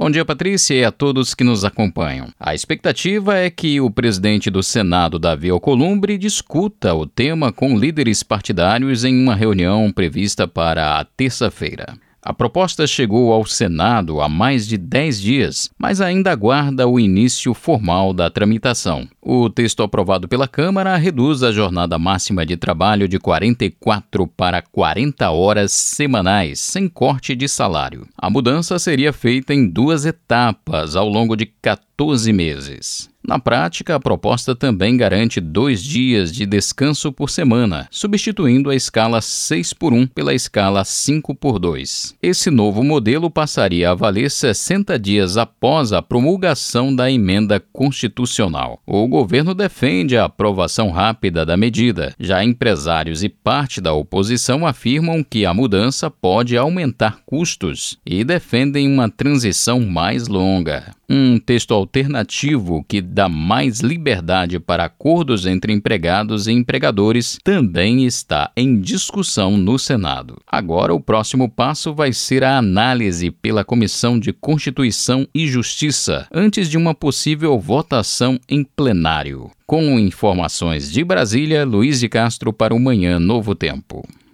Bom dia, Patrícia, e a todos que nos acompanham. A expectativa é que o presidente do Senado, Davi Alcolumbre, discuta o tema com líderes partidários em uma reunião prevista para a terça-feira. A proposta chegou ao Senado há mais de 10 dias, mas ainda aguarda o início formal da tramitação. O texto aprovado pela Câmara reduz a jornada máxima de trabalho de 44 para 40 horas semanais, sem corte de salário. A mudança seria feita em 2 etapas ao longo de 14 meses. Na prática, a proposta também garante 2 dias de descanso por semana, substituindo a escala 6x1 pela escala 5x2. Esse novo modelo passaria a valer 60 dias após a promulgação da emenda constitucional. O governo defende a aprovação rápida da medida. Já empresários e parte da oposição afirmam que a mudança pode aumentar custos e defendem uma transição mais longa. Um texto alternativo que dá mais liberdade para acordos entre empregados e empregadores também está em discussão no Senado. Agora, o próximo passo vai ser a análise pela Comissão de Constituição e Justiça, antes de uma possível votação em plenário. Com informações de Brasília, Luiz de Castro para o Manhã Novo Tempo.